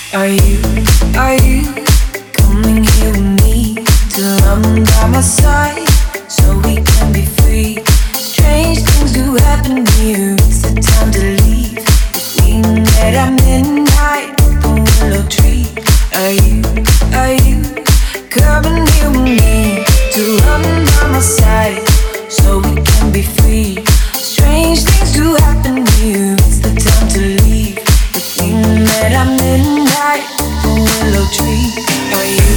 Are you coming here with me to run by my side so we can be free? Strange things do happen here, it's the time to leave. If we met at midnight at the willow tree, are you coming here with me to run by my side so we can be free? Strange things do happen here, it's the time to leave. If we met at midnight at the willow tree, are you?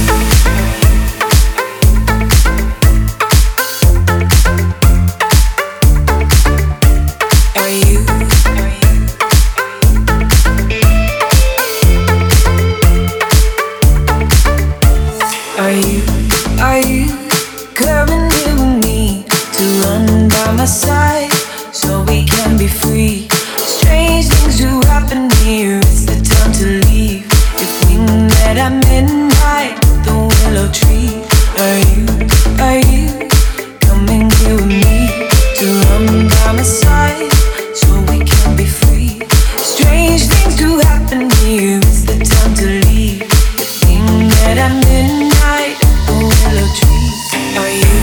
Are you coming here with me to run by my side so we can be free? Strange things do happen here, it's the time to leave. If we met at midnight at the willow tree, are you coming here with me to run by my side so we can be free? Strange things do happen here, it's the time to leave. If we met at midnight at the willow tree, are you?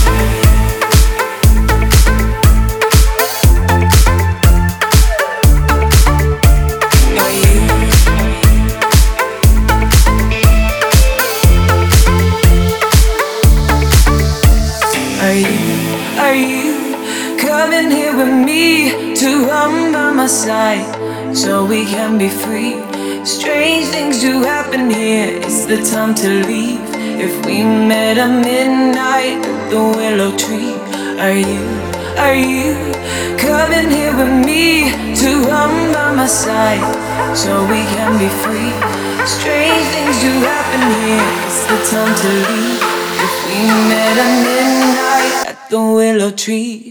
Are you coming here with me to run by my side so we can be free? Strange things do happen here, it's the time to leave. If we met at midnight at the willow tree, are you coming here with me to run by my side so we can be free? Strange things do happen here, it's the time to leave. If we met at midnight at the willow tree.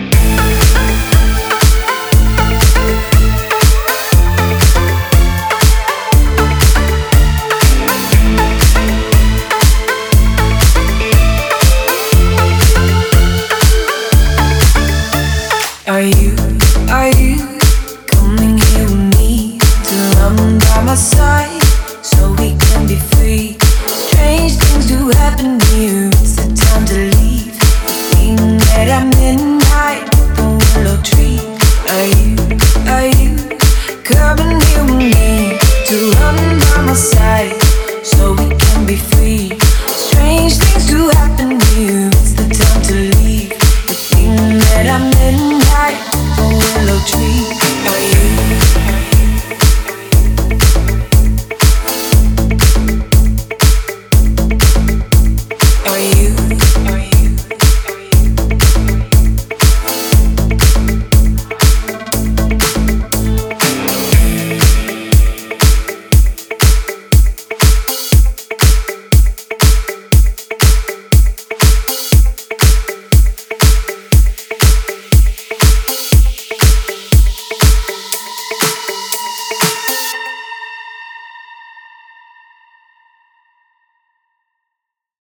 Are you coming here with me to run by my side so we can be free? Strange things do happen here, it's the time to leave. If we met at midnight at the willow tree, are you coming here with me to run by my side